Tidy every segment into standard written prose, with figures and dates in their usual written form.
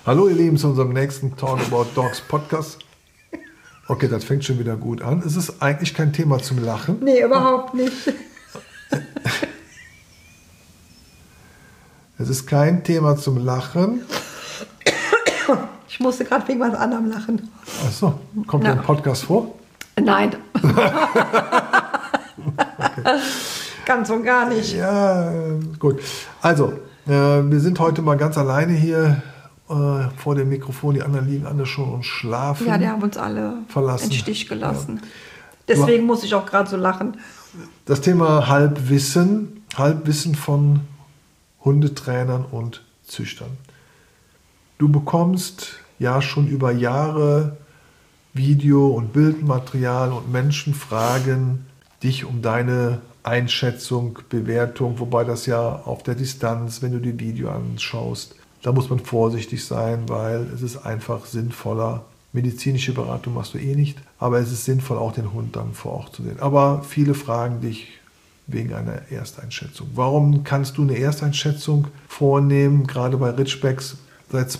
Hallo ihr Lieben zu unserem nächsten Talk About Dogs Podcast. Okay, das fängt schon wieder gut an. Es ist eigentlich kein Thema zum Lachen. Nee, überhaupt nicht. Es ist kein Thema zum Lachen. Ich musste gerade wegen was anderem lachen. Ach so, kommt der Podcast vor? Nein. Ganz und gar nicht. Ja, gut. Also, wir sind heute mal ganz alleine hier vor dem Mikrofon. Die anderen liegen alle schon und schlafen. Ja, die haben uns alle verlassen. in Stich gelassen. Ja. Deswegen muss ich auch gerade so lachen. Das Thema Halbwissen von Hundetrainern und Züchtern. Du bekommst ja schon über Jahre Video- und Bildmaterial und Menschen fragen dich um deine Einschätzung, Bewertung, wobei das ja auf der Distanz, wenn du die Video anschaust, da muss man vorsichtig sein, weil es ist einfach sinnvoller. Medizinische Beratung machst du eh nicht, aber es ist sinnvoll, auch den Hund dann vor Ort zu sehen. Aber viele fragen dich wegen einer Ersteinschätzung. Warum kannst du eine Ersteinschätzung vornehmen? Gerade bei Ridgebacks seit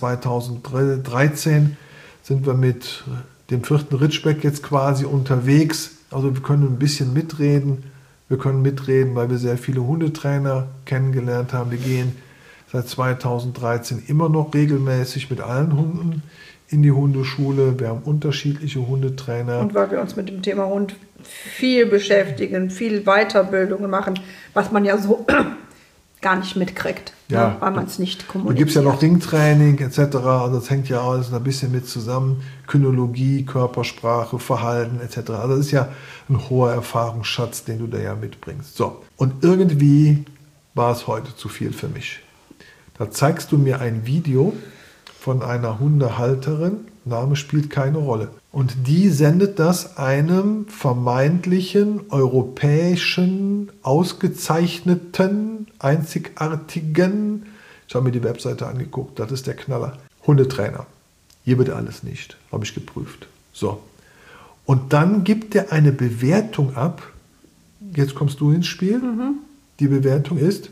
2013 sind wir mit dem 4. Ridgeback jetzt quasi unterwegs. Also wir können ein bisschen mitreden. Wir können mitreden, weil wir sehr viele Hundetrainer kennengelernt haben. Wir gehen seit 2013 immer noch regelmäßig mit allen Hunden in die Hundeschule. Wir haben unterschiedliche Hundetrainer. Und weil wir uns mit dem Thema Hund viel beschäftigen, viel Weiterbildungen machen, was man ja so gar nicht mitkriegt, ja, ne? Weil man es nicht kommuniziert. Da gibt es ja noch Ringtraining etc. Also das hängt ja alles ein bisschen mit zusammen. Kynologie, Körpersprache, Verhalten etc. Also das ist ja ein hoher Erfahrungsschatz, den du da ja mitbringst. So, und irgendwie war es heute zu viel für mich. Da zeigst du mir ein Video von einer Hundehalterin, Name spielt keine Rolle. Und die sendet das einem vermeintlichen, europäischen, ausgezeichneten, einzigartigen, ich habe mir die Webseite angeguckt, das ist der Knaller, Hundetrainer. Hier wird alles nicht, habe ich geprüft. So. Und dann gibt er eine Bewertung ab. Jetzt kommst du ins Spiel. Mhm. Die Bewertung ist?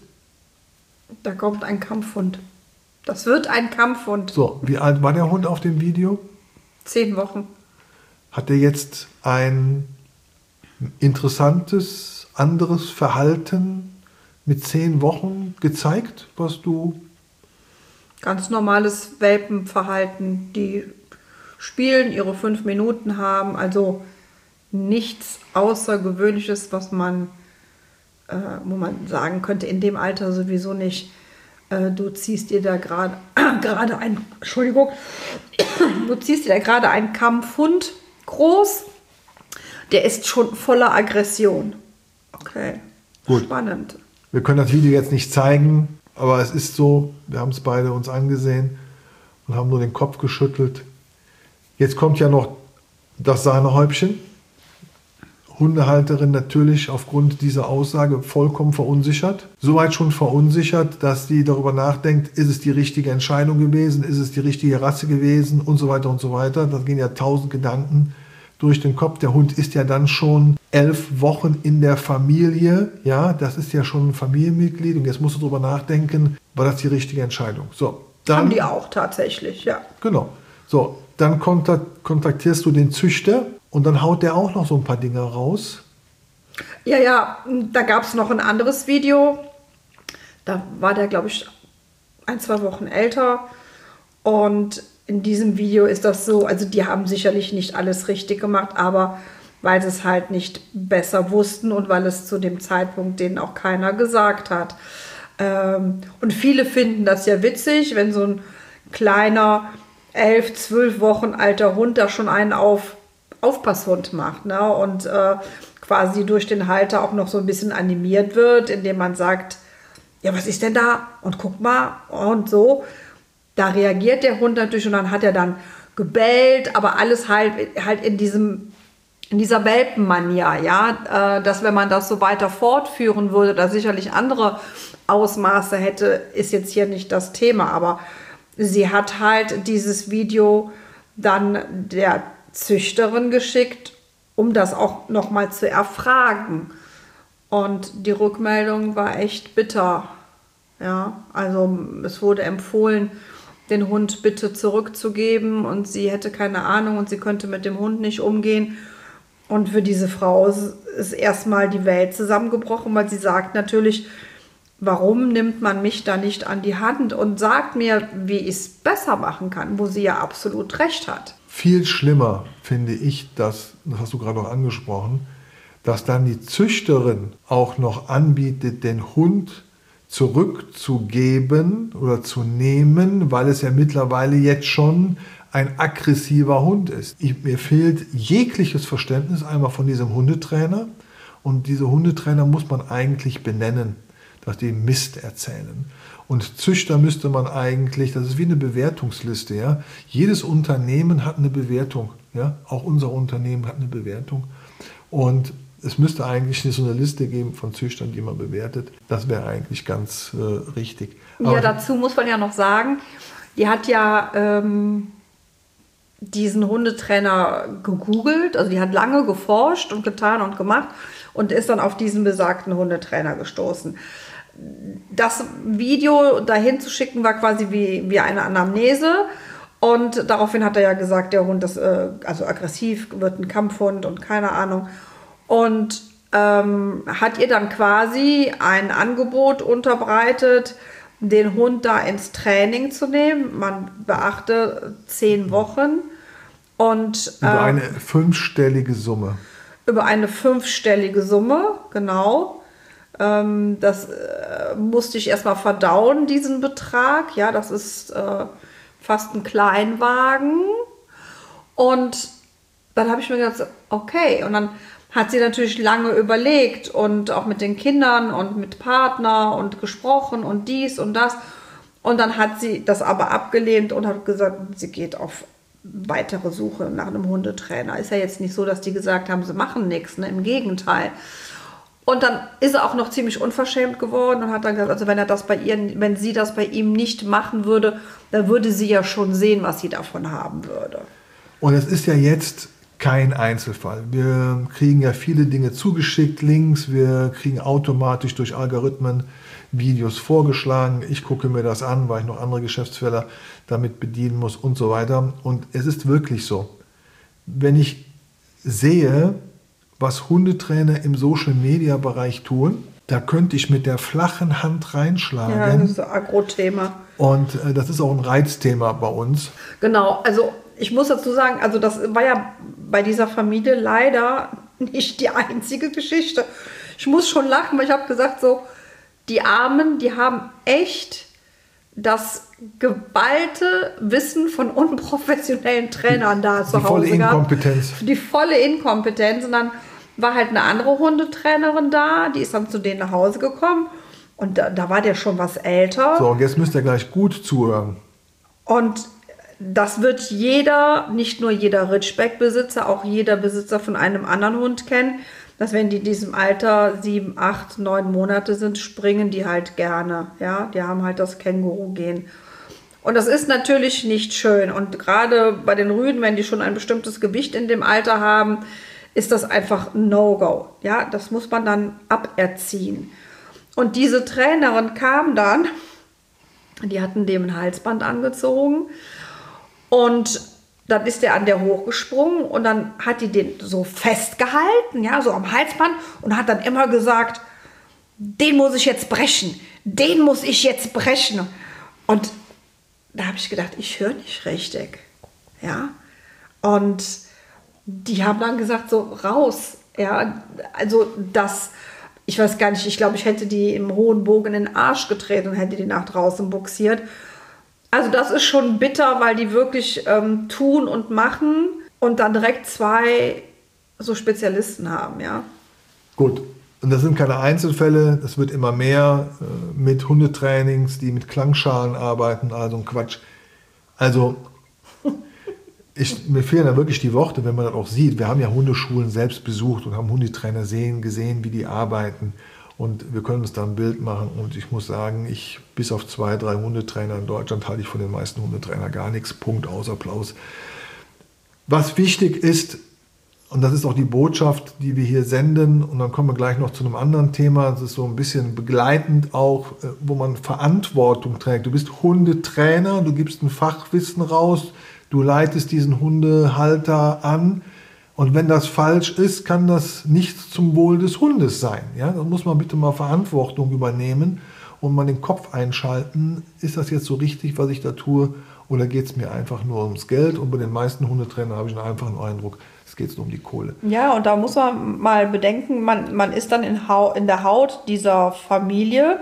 Da kommt ein Kampfhund. Das wird ein Kampfhund. So, wie alt war der Hund auf dem Video? 10 Wochen. Hat er jetzt ein interessantes, anderes Verhalten mit 10 Wochen gezeigt, was du... Ganz normales Welpenverhalten. Die spielen, ihre 5 Minuten haben, also nichts Außergewöhnliches, was man, wo man sagen könnte, in dem Alter sowieso nicht. Du ziehst dir da gerade ein, Entschuldigung, du ziehst dir da gerade einen Kampfhund groß, der ist schon voller Aggression. Okay, gut. Spannend. Wir können das Video jetzt nicht zeigen, aber es ist so, wir haben es beide uns angesehen und haben nur den Kopf geschüttelt. Jetzt kommt ja noch das Sahnehäubchen. Hundehalterin natürlich aufgrund dieser Aussage vollkommen verunsichert. Soweit schon verunsichert, dass sie darüber nachdenkt, ist es die richtige Entscheidung gewesen, ist es die richtige Rasse gewesen und so weiter und so weiter. Da gehen ja 1000 Gedanken durch den Kopf. Der Hund ist ja dann schon 11 Wochen in der Familie. Ja, das ist ja schon ein Familienmitglied und jetzt musst du darüber nachdenken, war das die richtige Entscheidung? So, dann, haben die auch tatsächlich, ja. Genau. So, dann kontaktierst du den Züchter. Und dann haut der auch noch so ein paar Dinge raus. Ja, da gab es noch ein anderes Video. Da war der, glaube ich, 1-2 Wochen älter. Und in diesem Video ist das so, also die haben sicherlich nicht alles richtig gemacht, aber weil sie es halt nicht besser wussten und weil es zu dem Zeitpunkt denen auch keiner gesagt hat. Und viele finden das ja witzig, wenn so ein kleiner 11-12 Wochen alter Hund da schon einen Aufpasshund macht, ne? Und quasi durch den Halter auch noch so ein bisschen animiert wird, indem man sagt, ja, was ist denn da? Und guck mal und so. Da reagiert der Hund natürlich und dann hat er dann gebellt, aber alles halt in dieser Welpenmanier, ja, dass wenn man das so weiter fortführen würde, da sicherlich andere Ausmaße hätte, ist jetzt hier nicht das Thema, aber sie hat halt dieses Video dann der Züchterin geschickt, um das auch nochmal zu erfragen. Und die Rückmeldung war echt bitter. Ja, also es wurde empfohlen, den Hund bitte zurückzugeben und sie hätte keine Ahnung und sie könnte mit dem Hund nicht umgehen. Und für diese Frau ist erstmal die Welt zusammengebrochen, weil sie sagt natürlich, warum nimmt man mich da nicht an die Hand und sagt mir, wie ich es besser machen kann, wo sie ja absolut recht hat. Viel schlimmer finde ich, das hast du gerade noch angesprochen, dass dann die Züchterin auch noch anbietet, den Hund zurückzugeben oder zu nehmen, weil es ja mittlerweile jetzt schon ein aggressiver Hund ist. Mir fehlt jegliches Verständnis einmal von diesem Hundetrainer und diese Hundetrainer muss man eigentlich benennen, dass die Mist erzählen. Und Züchter müsste man eigentlich, das ist wie eine Bewertungsliste, ja. Jedes Unternehmen hat eine Bewertung, ja. Auch unser Unternehmen hat eine Bewertung. Und es müsste eigentlich so eine Liste geben von Züchtern, die man bewertet. Das wäre eigentlich ganz richtig. Aber ja, dazu muss man ja noch sagen, die hat ja diesen Hundetrainer gegoogelt, also die hat lange geforscht und getan und gemacht und ist dann auf diesen besagten Hundetrainer gestoßen. Das Video dahin zu schicken war quasi wie eine Anamnese und daraufhin hat er ja gesagt, der Hund ist also aggressiv, wird ein Kampfhund und keine Ahnung. Und hat ihr dann quasi ein Angebot unterbreitet, den Hund da ins Training zu nehmen. Man beachte 10 Wochen. Und, über eine 5-stellige Summe. Über eine 5-stellige Summe, genau. Das musste ich erstmal verdauen, diesen Betrag. Ja, das ist fast ein Kleinwagen. Und dann habe ich mir gedacht, okay. Und dann hat sie natürlich lange überlegt und auch mit den Kindern und mit Partner und gesprochen und dies und das. Und dann hat sie das aber abgelehnt und hat gesagt, sie geht auf weitere Suche nach einem Hundetrainer. Ist ja jetzt nicht so, dass die gesagt haben, sie machen nichts, ne? Im Gegenteil. Und dann ist er auch noch ziemlich unverschämt geworden und hat dann gesagt, also wenn sie das bei ihm nicht machen würde, dann würde sie ja schon sehen, was sie davon haben würde. Und es ist ja jetzt kein Einzelfall. Wir kriegen ja viele Dinge zugeschickt, Links, wir kriegen automatisch durch Algorithmen Videos vorgeschlagen. Ich gucke mir das an, weil ich noch andere Geschäftsfelder damit bedienen muss und so weiter. Und es ist wirklich so. Wenn ich sehe, was Hundetrainer im Social-Media-Bereich tun, da könnte ich mit der flachen Hand reinschlagen. Ja, das ist ein Agro-Thema. Und das ist auch ein Reizthema bei uns. Genau, also ich muss dazu sagen, also das war ja bei dieser Familie leider nicht die einzige Geschichte. Ich muss schon lachen, weil ich habe gesagt, so, die Armen, die haben echt das geballte Wissen von unprofessionellen Trainern da zu Hause gehabt. Die volle Inkompetenz. Die volle Inkompetenz. Und dann war halt eine andere Hundetrainerin da, die ist dann zu denen nach Hause gekommen. Und da war der schon was älter. So, und jetzt müsst ihr gleich gut zuhören. Und das wird jeder, nicht nur jeder Ridgeback-Besitzer, auch jeder Besitzer von einem anderen Hund kennen, dass wenn die in diesem Alter 7, 8, 9 Monate sind, springen die halt gerne. Ja, die haben halt das Känguru-Gen. Und das ist natürlich nicht schön. Und gerade bei den Rüden, wenn die schon ein bestimmtes Gewicht in dem Alter haben, ist das einfach ein No-Go. Ja, das muss man dann aberziehen. Und diese Trainerin kam dann, die hatten dem ein Halsband angezogen und dann ist der an der hochgesprungen und dann hat die den so festgehalten, ja, so am Halsband und hat dann immer gesagt, den muss ich jetzt brechen, den muss ich jetzt brechen. Und da habe ich gedacht, ich höre nicht richtig, ja. Und die haben dann gesagt, so raus, ja, also das, ich weiß gar nicht, ich glaube, ich hätte die im hohen Bogen in den Arsch getreten und hätte die nach draußen buxiert. Also das ist schon bitter, weil die wirklich tun und machen und dann direkt 2 so Spezialisten haben, ja. Gut, und das sind keine Einzelfälle, das wird immer mehr mit Hundetrainings, die mit Klangschalen arbeiten, also ein Quatsch. Also mir fehlen da wirklich die Worte, wenn man das auch sieht. Wir haben ja Hundeschulen selbst besucht und haben Hundetrainer gesehen, wie die arbeiten. Und wir können uns da ein Bild machen. Und ich muss sagen, bis auf 2, 3 Hundetrainer in Deutschland halte ich von den meisten Hundetrainer gar nichts. Punkt, aus Applaus. Was wichtig ist, und das ist auch die Botschaft, die wir hier senden. Und dann kommen wir gleich noch zu einem anderen Thema. Das ist so ein bisschen begleitend auch, wo man Verantwortung trägt. Du bist Hundetrainer, du gibst ein Fachwissen raus, du leitest diesen Hundehalter an. Und wenn das falsch ist, kann das nicht zum Wohl des Hundes sein. Ja? Da muss man bitte mal Verantwortung übernehmen und mal den Kopf einschalten. Ist das jetzt so richtig, was ich da tue? Oder geht es mir einfach nur ums Geld? Und bei den meisten Hundetrainern habe ich einen einfachen Eindruck, es geht nur um die Kohle. Ja, und da muss man mal bedenken, man ist dann in der Haut dieser Familie,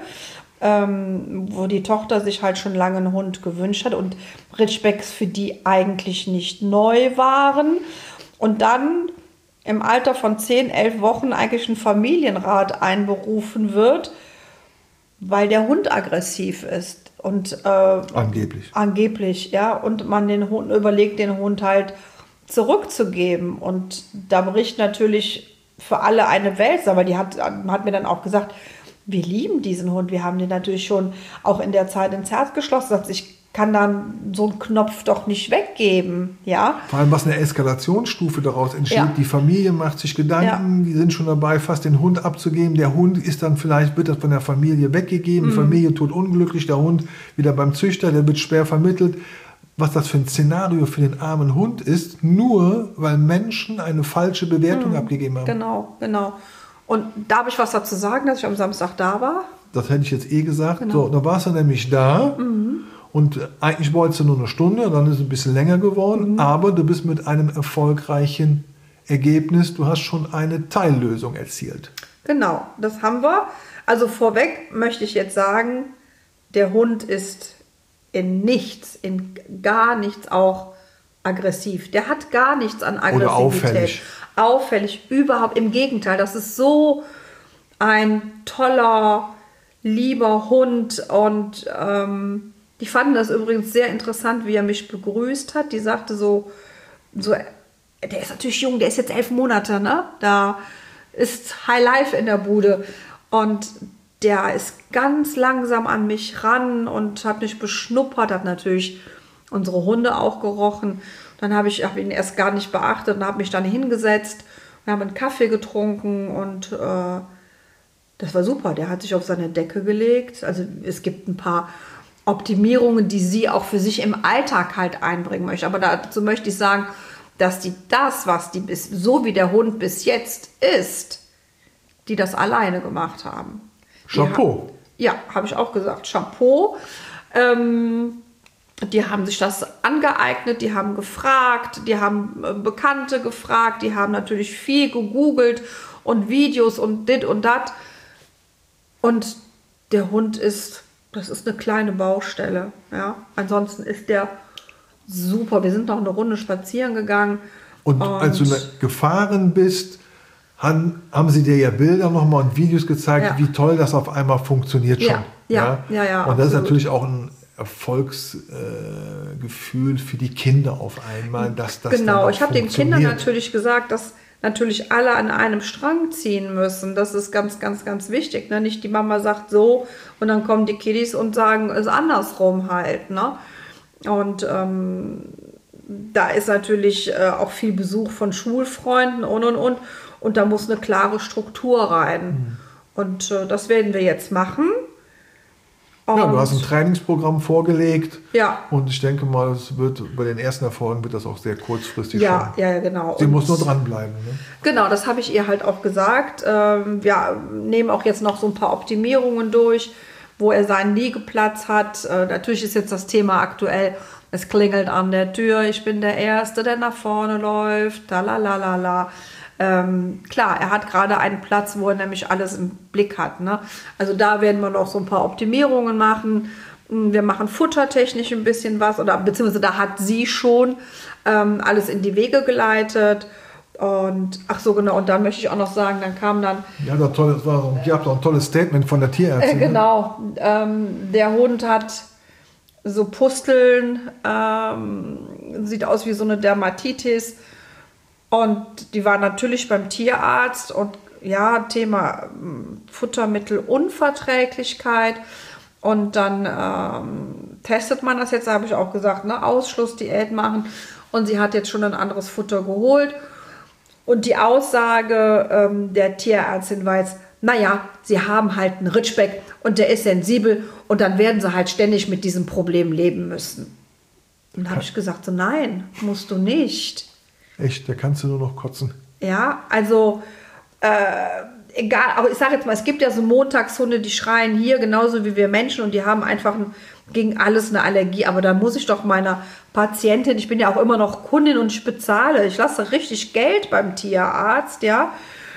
wo die Tochter sich halt schon lange einen Hund gewünscht hat und Ridgebacks für die eigentlich nicht neu waren. Und dann im Alter von 10, 11 Wochen eigentlich ein Familienrat einberufen wird, weil der Hund aggressiv ist. Und, Angeblich. Angeblich, ja. Und man den Hund überlegt, den Hund halt zurückzugeben. Und da bricht natürlich für alle eine Welt, aber die hat mir dann auch gesagt, wir lieben diesen Hund. Wir haben den natürlich schon auch in der Zeit ins Herz geschlossen. Sagt, ich kann dann so einen Knopf doch nicht weggeben, ja. Vor allem, was eine Eskalationsstufe daraus entsteht. Ja. Die Familie macht sich Gedanken, die sind schon dabei, fast den Hund abzugeben. Der Hund ist dann vielleicht, wird das von der Familie weggegeben. Die Familie tut unglücklich, der Hund wieder beim Züchter, der wird schwer vermittelt. Was das für ein Szenario für den armen Hund ist, nur weil Menschen eine falsche Bewertung abgegeben haben. Genau. Und darf ich was dazu sagen, dass ich am Samstag da war? Das hätte ich jetzt gesagt. Genau. So, da warst du nämlich da. Und eigentlich wolltest du nur eine Stunde, dann ist es ein bisschen länger geworden, aber du bist mit einem erfolgreichen Ergebnis, du hast schon eine Teillösung erzielt. Genau, das haben wir. Also vorweg möchte ich jetzt sagen, der Hund ist in gar nichts auch aggressiv. Der hat gar nichts an Aggressivität. Oder auffällig, überhaupt im Gegenteil. Das ist so ein toller, lieber Hund und die fanden das übrigens sehr interessant, wie er mich begrüßt hat. Die sagte so, der ist natürlich jung, der ist jetzt 11 Monate, ne? Da ist High Life in der Bude. Und der ist ganz langsam an mich ran und hat mich beschnuppert, hat natürlich unsere Hunde auch gerochen. Dann habe ich ihn erst gar nicht beachtet und habe mich dann hingesetzt. Wir haben einen Kaffee getrunken und das war super. Der hat sich auf seine Decke gelegt. Also es gibt ein paar Optimierungen, die sie auch für sich im Alltag halt einbringen möchte. Aber dazu möchte ich sagen, dass so wie der Hund bis jetzt ist, die das alleine gemacht haben. Chapeau. Habe ich auch gesagt. Chapeau. Die haben sich das angeeignet, die haben gefragt, die haben Bekannte gefragt, die haben natürlich viel gegoogelt und Videos und dit und dat. Und der Hund das ist eine kleine Baustelle. Ja? Ansonsten ist der super. Wir sind noch eine Runde spazieren gegangen. Und als du gefahren bist, haben sie dir ja Bilder nochmal und Videos gezeigt, wie toll das auf einmal funktioniert schon. Ja, und das absolut. ist natürlich auch ein Erfolgsgefühl für die Kinder auf einmal, dass das genau, ich habe den Kindern natürlich gesagt, dass natürlich alle an einem Strang ziehen müssen. Das ist ganz, ganz, ganz wichtig. Ne? Nicht die Mama sagt so und dann kommen die Kiddies und sagen es andersrum halt. Ne? Und da ist natürlich auch viel Besuch von Schulfreunden und. Und da muss eine klare Struktur rein. Und das werden wir jetzt machen. Und du hast ein Trainingsprogramm vorgelegt. Ja. Und ich denke mal, bei den ersten Erfolgen wird das auch sehr kurzfristig schon. Ja, genau. Sie muss nur dranbleiben. Ne? Genau, das habe ich ihr halt auch gesagt. Wir nehmen auch jetzt noch so ein paar Optimierungen durch, wo er seinen Liegeplatz hat. Natürlich ist jetzt das Thema aktuell, es klingelt an der Tür, ich bin der Erste, der nach vorne läuft, talalala. Klar, er hat gerade einen Platz, wo er nämlich alles im Blick hat. Ne? Also da werden wir noch so ein paar Optimierungen machen. Wir machen futtertechnisch ein bisschen was, oder beziehungsweise da hat sie schon alles in die Wege geleitet. Und ach so, genau, und dann möchte ich auch noch sagen, dann kam dann... Ja, ihr habt doch ein tolles Statement von der Tierärztin. Genau, der Hund hat so Pusteln, sieht aus wie so eine Dermatitis. Und die war natürlich beim Tierarzt und ja, Thema Futtermittelunverträglichkeit. Und dann testet man das jetzt, da habe ich auch gesagt, ne, Ausschlussdiät machen. Und sie hat jetzt schon ein anderes Futter geholt. Und die Aussage der Tierärztin war jetzt, naja, sie haben halt einen Ritschbeck und der ist sensibel und dann werden sie halt ständig mit diesem Problem leben müssen. Und dann habe ich gesagt, so nein, musst du nicht. Echt, da kannst du nur noch kotzen. Ja, also egal, aber ich sage jetzt mal, es gibt ja so Montagshunde, die schreien hier genauso wie wir Menschen und die haben einfach gegen alles eine Allergie. Aber da muss ich doch meiner Patientin, ich bin ja auch immer noch Kundin und ich bezahle, ich lasse richtig Geld beim Tierarzt, ja.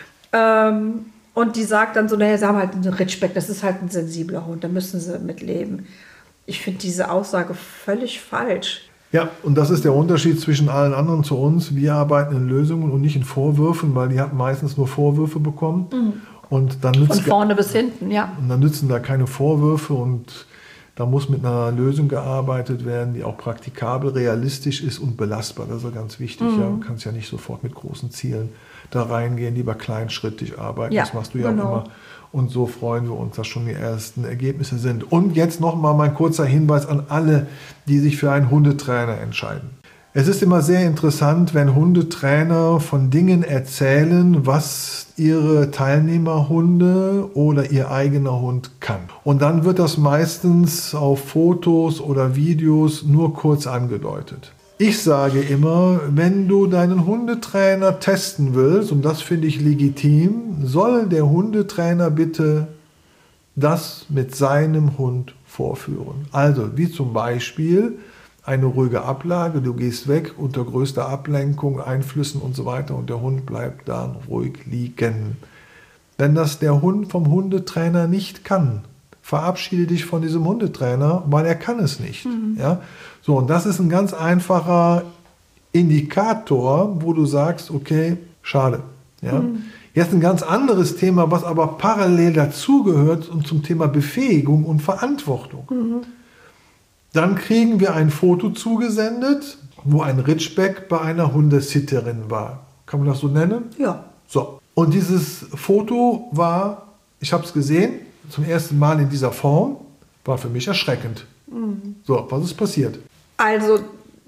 Und die sagt dann so, naja, sie haben halt einen Ritschbeck, das ist halt ein sensibler Hund, da müssen sie mit leben. Ich finde diese Aussage völlig falsch. Ja, und das ist der Unterschied zwischen allen anderen zu uns. Wir arbeiten in Lösungen und nicht in Vorwürfen, weil die haben meistens nur Vorwürfe bekommen. Mhm. Und dann von vorne bis hinten, ja. Und dann nützen da keine Vorwürfe und da muss mit einer Lösung gearbeitet werden, die auch praktikabel, realistisch ist und belastbar. Das ist ja ganz wichtig. Mhm. Ja. Du kannst ja nicht sofort mit großen Zielen da reingehen, lieber kleinschrittig arbeiten. Ja, das machst du ja genau. Auch immer. Und so freuen wir uns, dass schon die ersten Ergebnisse sind. Und jetzt nochmal mein kurzer Hinweis an alle, die sich für einen Hundetrainer entscheiden. Es ist immer sehr interessant, wenn Hundetrainer von Dingen erzählen, was ihre Teilnehmerhunde oder ihr eigener Hund kann. Und dann wird das meistens auf Fotos oder Videos nur kurz angedeutet. Ich sage immer, wenn du deinen Hundetrainer testen willst, und das finde ich legitim, soll der Hundetrainer bitte das mit seinem Hund vorführen. Also wie zum Beispiel eine ruhige Ablage, du gehst weg unter größter Ablenkung, Einflüssen und so weiter und der Hund bleibt dann ruhig liegen. Wenn das der Hund vom Hundetrainer nicht kann, verabschiede dich von diesem Hundetrainer, weil er kann es nicht. Mhm. Ja? So, und das ist ein ganz einfacher Indikator, wo du sagst, okay, schade. Ja? Mhm. Jetzt ein ganz anderes Thema, was aber parallel dazugehört und zum Thema Befähigung und Verantwortung. Mhm. Dann kriegen wir ein Foto zugesendet, wo ein Ritschbeck bei einer Hundesitterin war. Kann man das so nennen? Ja. So. Und dieses Foto war, ich habe es gesehen, zum ersten Mal in dieser Form, war für mich erschreckend. Mhm. So, was ist passiert? Also,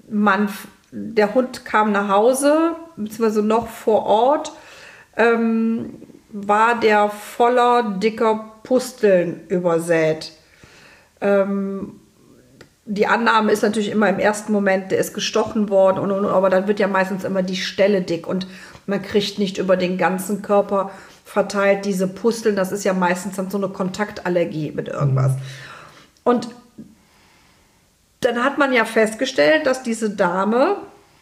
der Hund kam nach Hause, beziehungsweise noch vor Ort, war der voller dicker Pusteln übersät. Die Annahme ist natürlich immer im ersten Moment, der ist gestochen worden, aber dann wird ja meistens immer die Stelle dick und man kriegt nicht über den ganzen Körper verteilt diese Pusteln. Das ist ja meistens dann so eine Kontaktallergie mit irgendwas. Und dann hat man ja festgestellt, dass diese Dame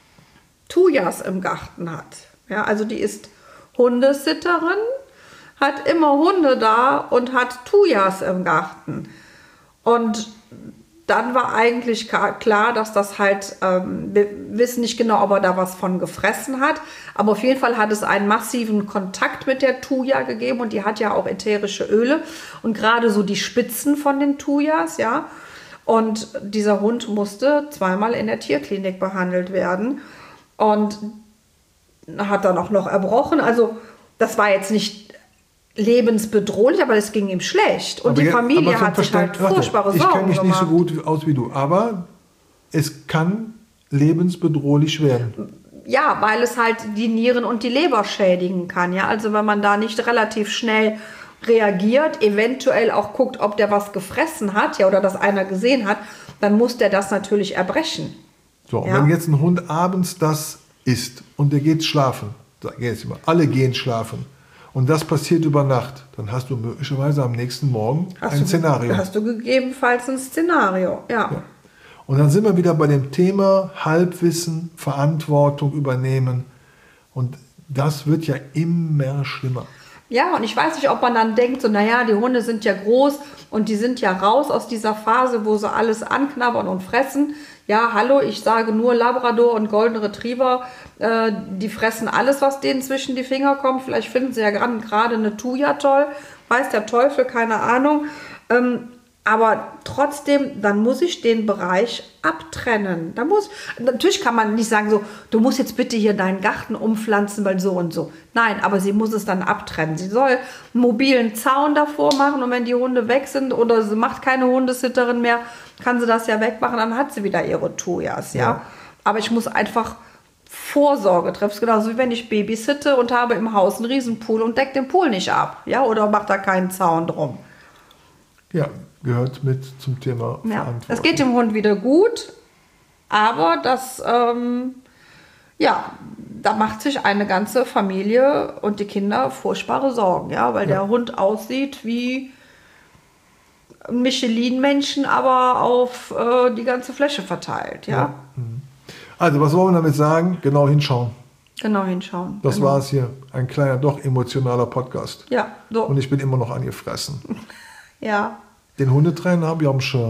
Tujas im Garten hat. Ja, also die ist Hundesitterin, hat immer Hunde da und hat Tujas im Garten. Und dann war eigentlich klar, dass das halt, wir wissen nicht genau, ob er da was von gefressen hat, aber auf jeden Fall hat es einen massiven Kontakt mit der Tuja gegeben und die hat ja auch ätherische Öle und gerade so die Spitzen von den Tujas, ja. Und dieser Hund musste zweimal in der Tierklinik behandelt werden und hat dann auch noch erbrochen. Also das war jetzt nicht lebensbedrohlich, aber es ging ihm schlecht. Und aber die Familie hat sich halt furchtbare Sorgen gemacht. Ich kenne mich nicht so gut aus wie du, aber es kann lebensbedrohlich werden. Ja, weil es halt die Nieren und die Leber schädigen kann. Ja? Also wenn man da nicht relativ schnell reagiert, eventuell auch guckt, ob der was gefressen hat, ja, oder das einer gesehen hat, dann muss der das natürlich erbrechen. So, ja? Und wenn jetzt ein Hund abends das isst und der geht schlafen, alle gehen schlafen, und das passiert über Nacht, dann hast du möglicherweise am nächsten Morgen ein Szenario. Hast du gegebenenfalls ein Szenario, ja. Und dann sind wir wieder bei dem Thema Halbwissen, Verantwortung übernehmen. Und das wird ja immer schlimmer. Ja, und ich weiß nicht, ob man dann denkt, so, naja, die Hunde sind ja groß und die sind ja raus aus dieser Phase, wo sie alles anknabbern und fressen. Ja, hallo, ich sage nur Labrador und Golden Retriever, die fressen alles, was denen zwischen die Finger kommt. Vielleicht finden sie ja gerade eine Tuja toll, weiß der Teufel, keine Ahnung. Aber trotzdem, dann muss ich den Bereich abtrennen. Natürlich kann man nicht sagen, so, du musst jetzt bitte hier deinen Garten umpflanzen, weil so und so. Nein, aber sie muss es dann abtrennen. Sie soll einen mobilen Zaun davor machen und wenn die Hunde weg sind oder sie macht keine Hundesitterin mehr, kann sie das ja wegmachen, dann hat sie wieder ihre Tujas, ja. Aber ich muss einfach Vorsorge triffst. Genauso wie wenn ich babysitte und habe im Haus einen Riesenpool und deck den Pool nicht ab. Ja, oder macht da keinen Zaun drum. Ja, gehört mit zum Thema Ja. Verantwortung. Es geht dem Hund wieder gut, aber das, da macht sich eine ganze Familie und die Kinder furchtbare Sorgen, ja, weil der Hund aussieht wie ein Michelin-Menschen, aber auf die ganze Fläche verteilt, ja. Also, was wollen wir damit sagen? Genau hinschauen. Genau hinschauen. Das genau. war es hier. Ein kleiner, doch emotionaler Podcast. Ja, so. Und ich bin immer noch angefressen. Ja. Den Hundetrainer habe ich am Schirm.